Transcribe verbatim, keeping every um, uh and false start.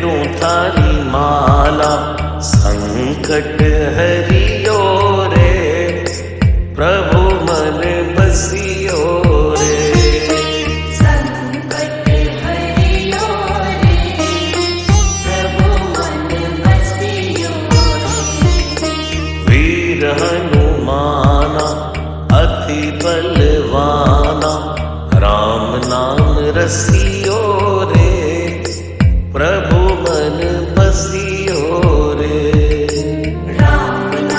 फेरूं थारी माला, संकट हरियो रे, प्रभु मन बसियो रे। संकट हरियो रे, प्रभु मन बसियो रे। वीर हनुमाना अति बलवाना, राम नाम रसियो रे,